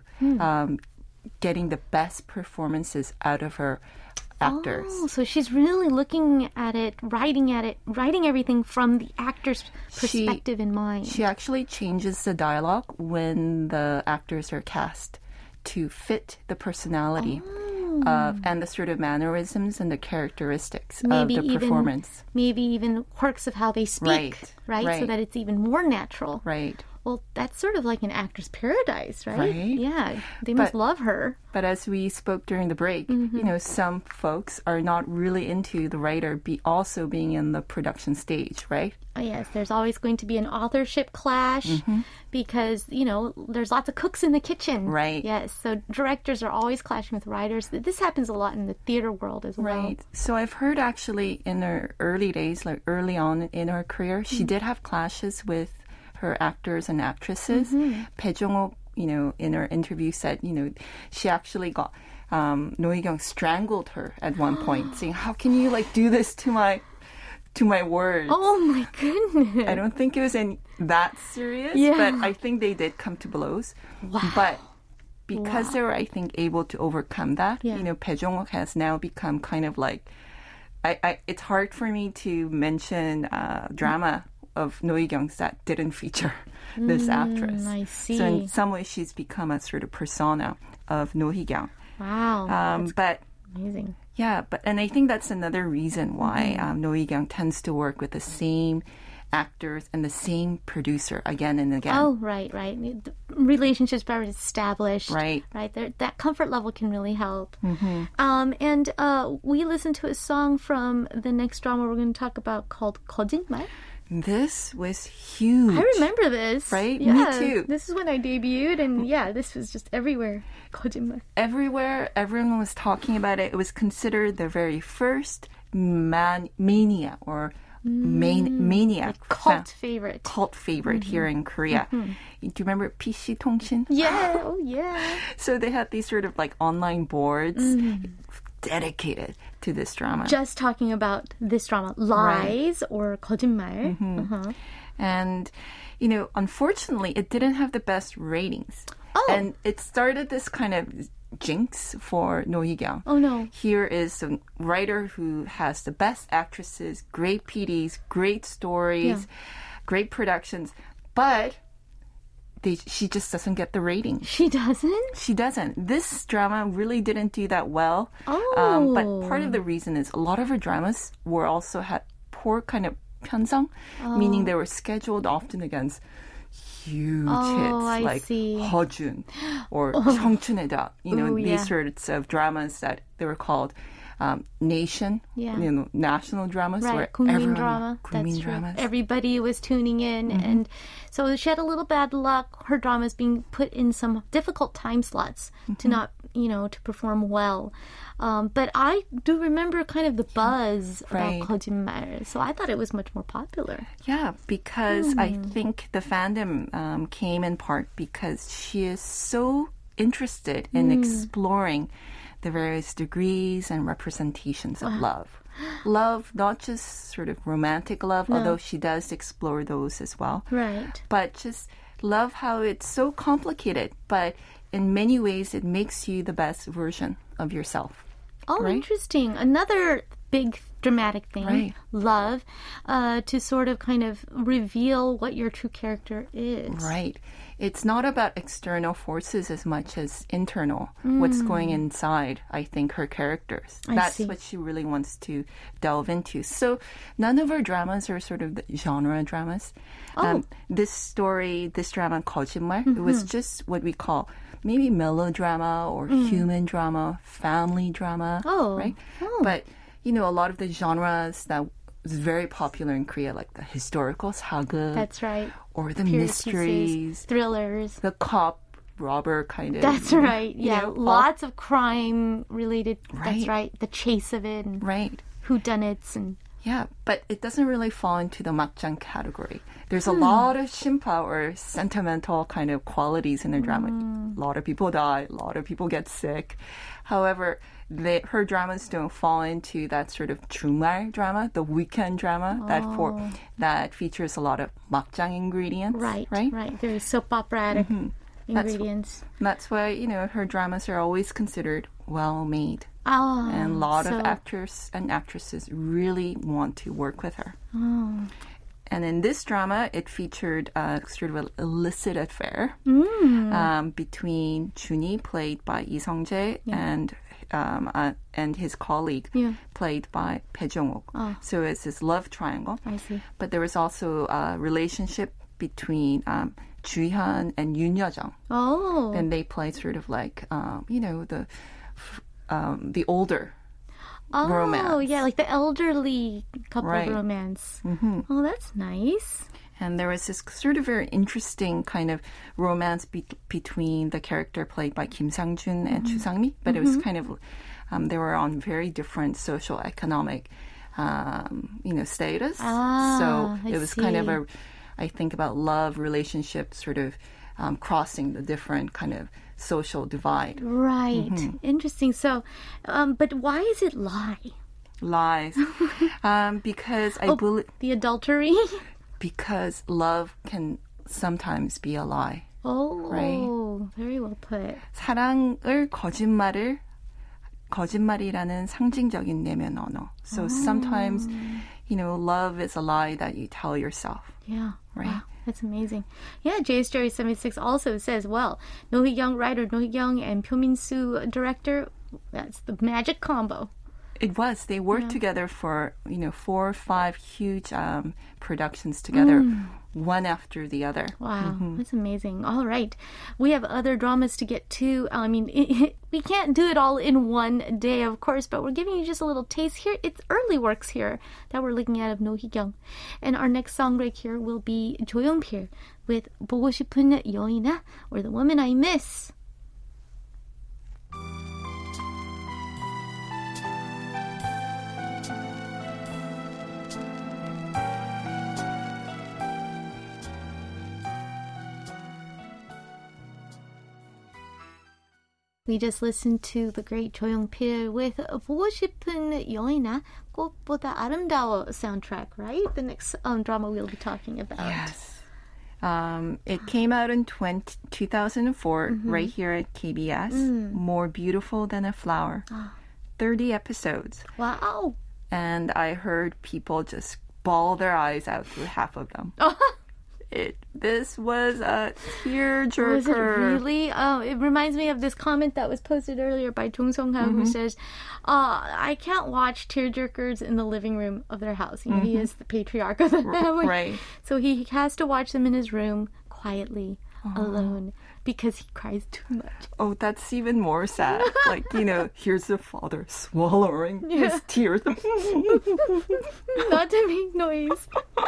getting the best performances out of her actors. Oh, so she's really looking at it, writing everything from the actor's perspective in mind. She actually changes the dialogue when the actors are cast to fit the personality and the sort of mannerisms and the characteristics of the performance. Maybe even quirks of how they speak, right? So that it's even more natural. Right. Well, that's sort of like an actor's paradise, right? Right. Yeah, they must love her. But as we spoke during the break, some folks are not really into the writer also being in the production stage, right? Oh, yes, there's always going to be an authorship clash because, there's lots of cooks in the kitchen. Right. Yes, so directors are always clashing with writers. This happens a lot in the theater world as well. Right. So I've heard actually in her early days, like early on in her career, she did have clashes with her actors and actresses. Bae Jong-ho, in her interview said, she actually got No Hee-kyung strangled her at one point, saying, "How can you do this to my words?" Oh my goodness! I don't think it was that serious, but I think they did come to blows. Wow! But because they were, I think, able to overcome that, Bae Jong-ho has now become kind of like, it's hard for me to mention drama of No Hee-kyung's that didn't feature this actress. I see. So in some ways, she's become a sort of persona of No Hee-kyung. Wow. But amazing. Yeah, and I think that's another reason why No Hee-kyung tends to work with the same actors and the same producer again and again. Oh, right. The relationships are established. Right. That comfort level can really help. And we listened to a song from the next drama we're going to talk about called 거짓말. This was huge. I remember this. Right? Yeah, Me too. This is when I debuted, and this was just everywhere. 거짓말. Everywhere, everyone was talking about it. It was considered the very first mania or maniac. Cult favorite. Cult favorite here in Korea. Do you remember PC 통신? Yeah, oh yeah. So they had these sort of online boards dedicated to this drama. Just talking about this drama, Lies or 거짓말. And, unfortunately, it didn't have the best ratings. Oh. And it started this kind of jinx for No Hee-kyung. Oh, no. Here is a writer who has the best actresses, great PDs, great stories, great productions, but she just doesn't get the rating. She doesn't? She doesn't. This drama really didn't do that well. Oh. But part of the reason is a lot of her dramas had poor kind of 편성, meaning they were scheduled often against huge hits like 허준 or 청춘의 닭. These sorts of dramas that they were called nation, national dramas. Right, where 국민 drama. 국민 That's true. dramas. Everybody was tuning in, and so she had a little bad luck. Her dramas being put in some difficult time slots to not, to perform well. But I do remember kind of the buzz about 거짓말, so I thought it was much more popular. Yeah, because I think the fandom came in part because she is so interested in exploring the various degrees and representations of love. Love, not just sort of romantic love, although she does explore those as well. Right. But just love how it's so complicated, but in many ways it makes you the best version of yourself. Oh, interesting. Another big dramatic thing, love, to sort of kind of reveal what your true character is. Right. It's not about external forces as much as internal, what's going inside, I think, her characters. That's what she really wants to delve into. So none of her dramas are sort of the genre dramas. This drama, 거짓말, it was just what we call maybe melodrama or human drama, family drama, right? But, a lot of the genres that was very popular in Korea, like the historical saga. That's right. Or the period mysteries. Pieces, thrillers. The cop, robber kind of. That's right. Yeah, lots of crime related. Right. That's right. The chase of it. And right. whodunits and Yeah, but it doesn't really fall into the makjang category. There's a lot of shimpa or sentimental kind of qualities in the drama. A lot of people die, a lot of people get sick. However, her dramas don't fall into that sort of 주말 drama, the weekend drama that features a lot of makjang ingredients. Right. Very soap operatic ingredients. That's why, her dramas are always considered well-made. Oh, And a lot of actors and actresses really want to work with her. Oh. And in this drama, it featured sort of an illicit affair between Junhee, played by Lee Sung-jae, and his colleague, played by Bae Jong-wook. So it's this love triangle. I see. But there was also a relationship between Ju Hyun and Yoon Yo-jung. Oh. And they played sort of like, the older romance. Oh, yeah, like the elderly couple Right. romance. Oh, that's nice. And there was this sort of very interesting kind of romance between the character played by Kim Sang-jun and Chu Sang-mi, but it was kind of, they were on very different social economic, status. So I it was kind of see. I think about love, relationship, sort of crossing the different kind of social divide. Right. Interesting. So, but why is it lie? Lies. Because I believe... The adultery? Because love can sometimes be a lie. Oh, Right. very well put. 사랑을 거짓말이라는 상징적인 내면 언어. So sometimes, love is a lie that you tell yourself. Yeah. Right. Wow, that's amazing. Yeah, JSJ76 also says, well, No Hee-young writer, No Hee-young, and Pyo Min-soo director, that's the magic combo. It was. They worked together for, 4 or 5 huge productions together, one after the other. Wow, that's amazing. All right. We have other dramas to get to. I mean, we can't do it all in one day, of course, but we're giving you just a little taste here. It's early works here that we're looking at of No Hee-young. And our next song break here will be Jo Young-pil with 보고 싶은 여인아, or The Woman I Miss. We just listened to the great Jo Young-pil with 보고 싶은 여인아, 꽃보다 아름다워 soundtrack, right? The next drama we'll be talking about. Yes. It came out in 2004, right here at KBS. More Beautiful Than a Flower. 30 episodes. Wow. And I heard people just bawl their eyes out through half of them. This was a tearjerker. Was it really? It reminds me of this comment that was posted earlier by Jung Song-ha, who says, I can't watch tearjerkers in the living room of their house. He is the patriarch of the family. Right. So he has to watch them in his room quietly, alone, because he cries too much. Oh, that's even more sad. Like, here's the father swallowing his tears. Not to make noise.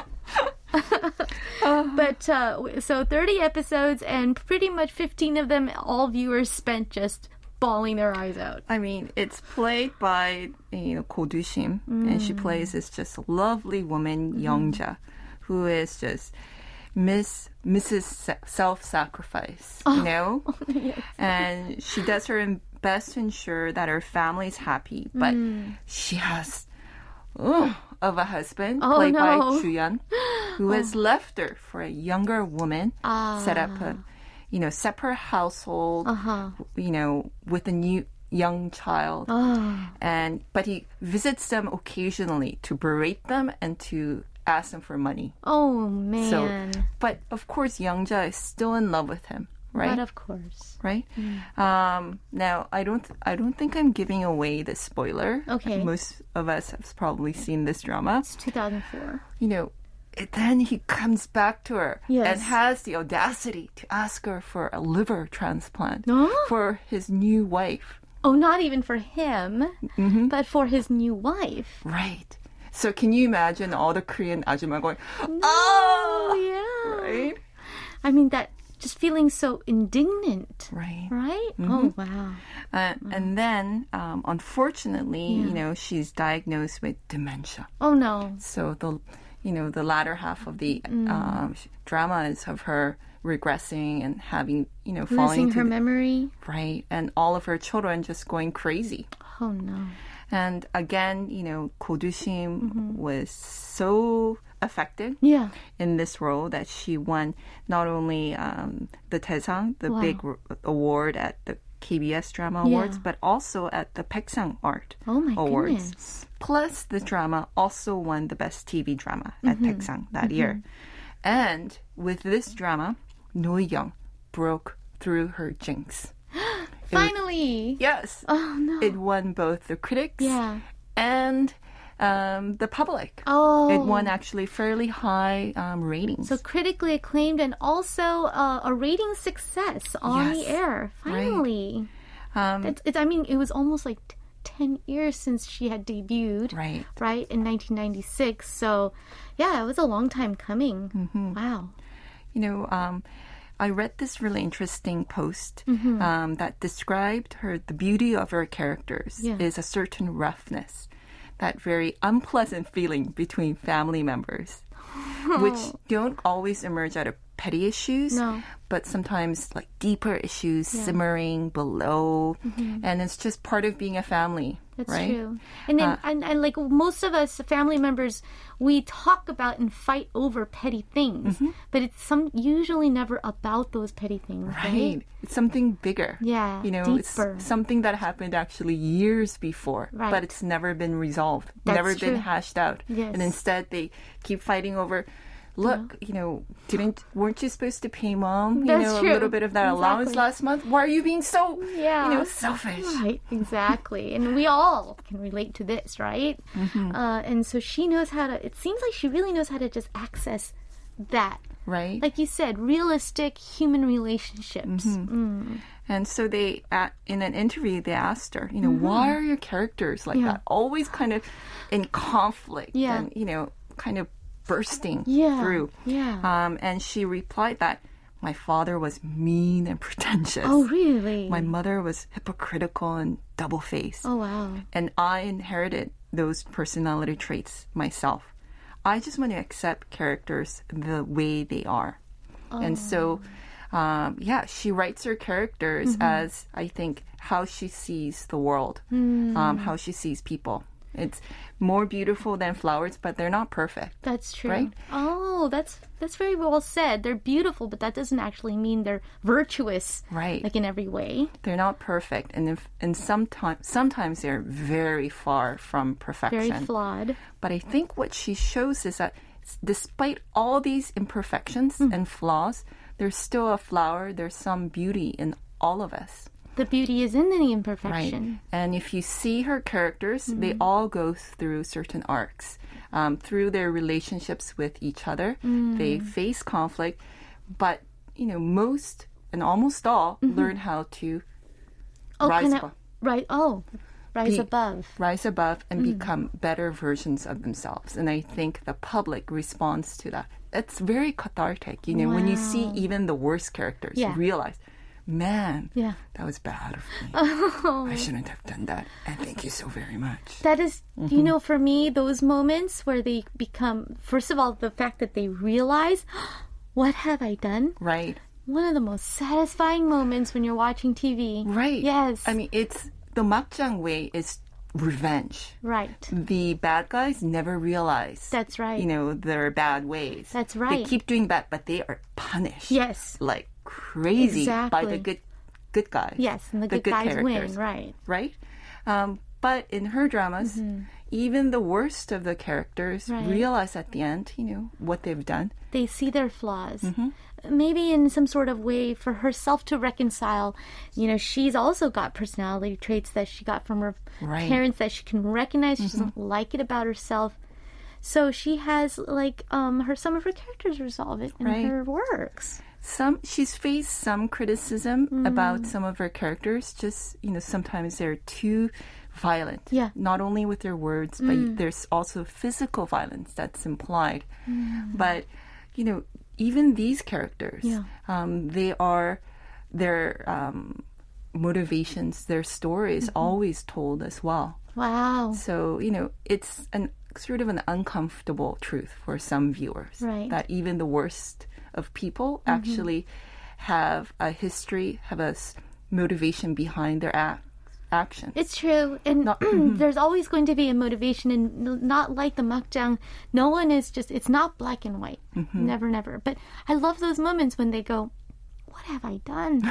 But so 30 episodes, and pretty much 15 of them, all viewers spent just bawling their eyes out. I mean, it's played by Ko Du-shim, and she plays this just lovely woman, Young-ja, who is just Mrs. Self-sacrifice, Yes. And she does her best to ensure that her family's happy, but she has of a husband played by Ju-yeon, who has left her for a younger woman, set up a separate household, with a new young child, but he visits them occasionally to berate them and to ask them for money. Oh man! But of course, Young-ja is still in love with him, right? But of course, right? Now, I don't think I'm giving away the spoiler. Okay. Most of us have probably seen this drama. It's 2004. Then he comes back to her Yes. and has the audacity to ask her for a liver transplant Huh? for his new wife. Oh, not even for him, but for his new wife. Right. So can you imagine all the Korean ajumma going, oh, Yeah. right? I mean, that just feeling so indignant. Right. Right? Oh, wow. And then, unfortunately, she's diagnosed with dementia. Oh, no. So the latter half of the drama is of her regressing and having, falling Losing into her memory. right, and all of her children just going crazy. Oh, no. And again, Ko Do-sim was so affected Yeah. in this role that she won not only the Daesang, the Wow. big award at the KBS Drama Awards, but also at the Baeksang Art Oh, my Awards. goodness. Plus, the drama also won the Best TV Drama at Baeksang that year. And with this drama, No Young broke through her jinx. Finally. Yes. Oh, no. It won both the critics Yeah. and the public. Oh. It won actually fairly high ratings. So critically acclaimed and also a rating success on the Yes. air. Finally. It was almost like 10 years since she had debuted. Right. In 1996. So, yeah, it was a long time coming. Wow. I read this really interesting post that described the beauty of her characters is a certain roughness, that very unpleasant feeling between family members, which don't always emerge out of petty issues, but sometimes like deeper issues simmering below, and it's just part of being a family. That's right? true. And then, and like most of us family members, we talk about and fight over petty things, but it's usually never about those petty things, right? It's something bigger. Yeah, It's deeper. something that happened actually years before, Right. but it's never been resolved, That's never true. been hashed out. Yes. And instead they keep fighting over, look, weren't you supposed to pay mom, That's a true. little bit of that allowance Exactly. last month? Why are you being so, selfish? Right, exactly. And we all can relate to this, right? And so she knows how to, it seems like she really knows how to just access that. Right. Like you said, realistic human relationships. And so in an interview, they asked her, why are your characters like that? Always kind of in conflict and, kind of bursting through. Yeah. And she replied that my father was mean and pretentious. Oh, really? My mother was hypocritical and double-faced. Oh, wow. And I inherited those personality traits myself. I just want to accept characters the way they are. And so, she writes her characters as, I think, how she sees the world, how she sees people. It's more beautiful than flowers, but they're not perfect. That's true. Right? Oh, that's very well said. They're beautiful, but that doesn't actually mean they're virtuous. Right. Like in every way. They're not perfect, and sometimes they're very far from perfection. Very flawed. But I think what she shows is that despite all these imperfections and flaws, there's still a flower. There's some beauty in all of us. The beauty is in the Right. imperfection. And if you see her characters, they all go through certain arcs. Through their relationships with each other, they face conflict, but, most and almost all learn how to rise above. Right. Oh, rise above. Rise above and become better versions of themselves. And I think the public responds to that. It's very cathartic, when you see even the worst characters, Yeah. realize, man, Yeah. that was bad of me. I shouldn't have done that. And thank you so very much. That is, for me, those moments where they become, first of all, the fact that they realize, what have I done? Right. One of the most satisfying moments when you're watching TV. Right. Yes. I mean, it's the makjang way is revenge. Right. The bad guys never realize. That's right. Their bad ways. That's right. They keep doing bad, but they are punished. Yes. Like crazy by Exactly. the good guys. Yes, and the good guys characters. win, right. Right? But in her dramas, even the worst of the characters Right. realize at the end, what they've done. They see their flaws. Maybe in some sort of way for herself to reconcile. She's also got personality traits that she got from her Right. parents that she can recognize. She doesn't like it about herself. So she has some of her characters resolve it in Right. her works. She's faced some criticism about some of her characters. Just, sometimes they're too violent. Yeah. Not only with their words, but there's also physical violence that's implied. But, even these characters, Yeah. they are their motivations, their stories always told as well. Wow. So, it's sort of an uncomfortable truth for some viewers. Right. That even the worst of people actually have a history, have a motivation behind their action. It's true. And there's always going to be a motivation, and not like the makjang. No one is it's not black and white. Never, never. But I love those moments when they go, what have I done?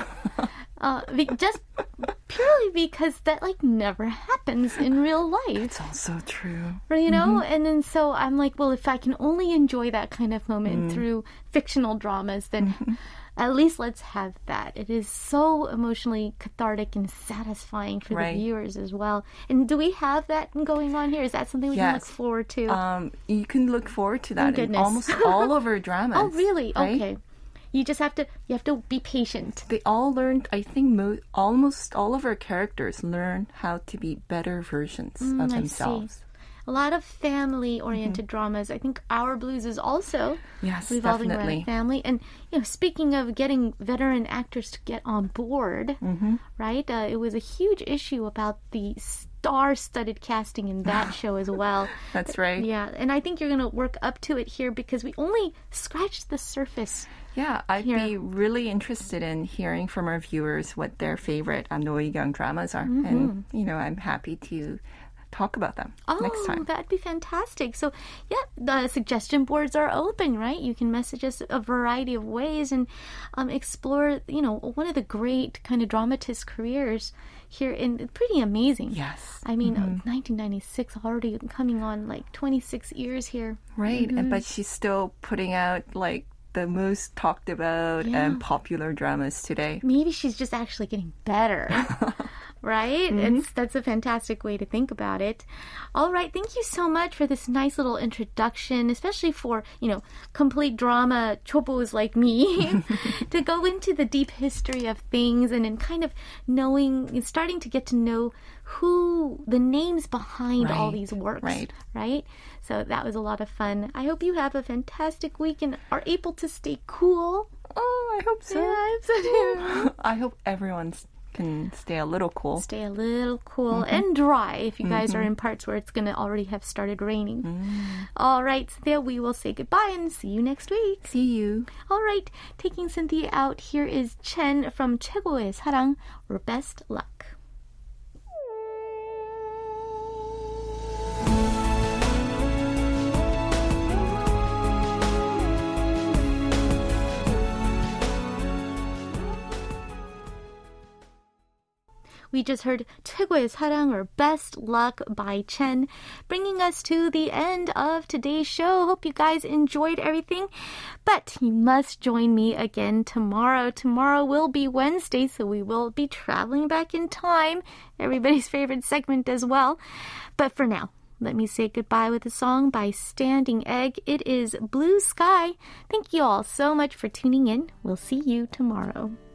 Just purely because that never happens in real life. It's also true. You know? And then so I'm like, well, if I can only enjoy that kind of moment through fictional dramas, then at least let's have that. It is so emotionally cathartic and satisfying for the viewers as well. And do we have that going on here? Is that something we can look forward to? You can look forward to that in goodness. almost all of our dramas. Oh, really? right? Okay. You just have to be patient. They all learned, I think almost all of our characters learn how to be better versions of themselves. I see. A lot of family-oriented dramas. I think Our Blues is also revolving definitely. around family. And speaking of getting veteran actors to get on board, right? It was a huge issue about the star-studded casting in that show as well. That's right. Yeah, and I think you're going to work up to it here because we only scratched the surface. Yeah, I'd be really interested in hearing from our viewers what their favorite Noigang dramas are. And, I'm happy to talk about them next time. That'd be fantastic. So, yeah, the suggestion boards are open, right? You can message us a variety of ways and explore, one of the great kind of dramatist careers here. Pretty amazing. Yes. I mean, 1996 already coming on 26 years here. Right. But she's still putting out the most talked about and popular dramas today. Maybe she's just actually getting better. Right? That's a fantastic way to think about it. All right. Thank you so much for this nice little introduction, especially for, complete drama chobos like me, to go into the deep history of things and in kind of starting to get to know who the names behind all these works. Right? So that was a lot of fun. I hope you have a fantastic week and are able to stay cool. Oh, I hope so. Yeah, I hope so too. I hope everyone can stay a little cool. Stay a little cool and dry if you guys are in parts where it's going to already have started raining. All right, Cynthia, we will say goodbye and see you next week. See you. All right, taking Cynthia out, here is Chen from 최고의 사랑 or Best Luck. We just heard 최고의 사랑 or Best Luck by Chen, bringing us to the end of today's show. Hope you guys enjoyed everything, but you must join me again tomorrow. Tomorrow will be Wednesday, so we will be traveling back in time, everybody's favorite segment as well. But for now, let me say goodbye with a song by Standing Egg. It is Blue Sky. Thank you all so much for tuning in. We'll see you tomorrow.